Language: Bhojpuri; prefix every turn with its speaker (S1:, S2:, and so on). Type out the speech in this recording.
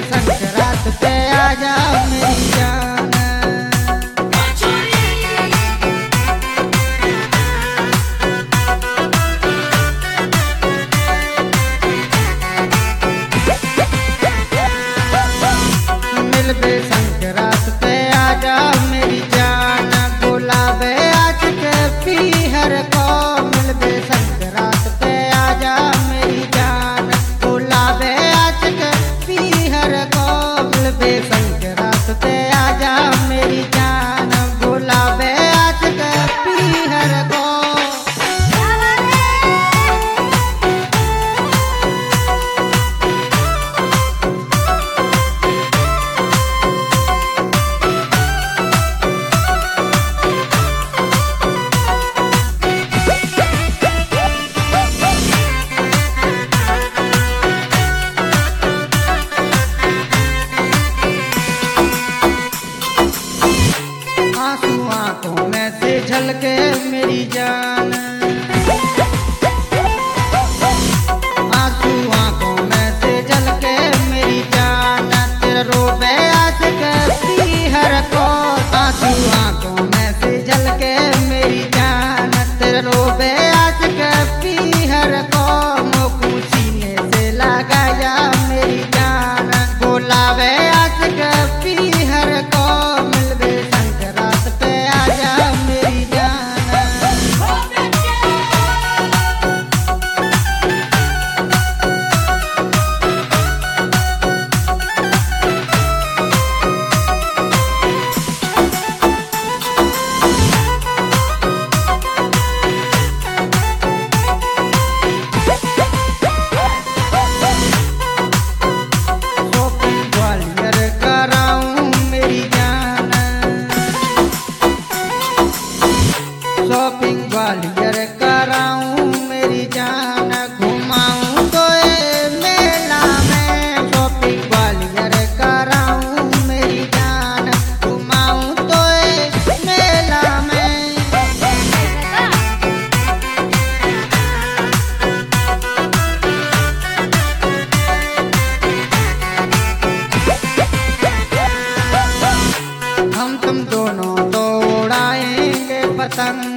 S1: संक्रांत पे आजा मेरी जान। मिलबे संक्रांत पे आजा मेरी जान, गुलाबे आज के पीहर को। मिलबे संक्रांत पे आजा मेरी जान, गुलाबे आज के पीहर को। मिलबे संक्रांत पे आजा मेरी जान, गुलाबे आज के पीहर को। आंसू आंखों में से झलके मेरी जान, आंसू आंखों में से झलके मेरी जान। तेरा रोबे आज के पीहर को। आंसू आंखों में से झलके मेरी जान, तेरा रोबे आज के पीहर को। मोकू सीने से लगाया मेरी जान, बोलावे आज के पीहर को। मिलबे संक्रांत पे आजा मेरी जान। शॉपिंग ग्वालियर कराऊं मेरी जान, शॉपिंग ग्वालियर कराऊं मेरी जान। घुमाऊं तो ये मेला में, शॉपिंग ग्वालियर कराऊं मेरी जान। घुमाऊं तो ये मेला में। हम तुम दोनों तो उड़ाएंगे पतंग,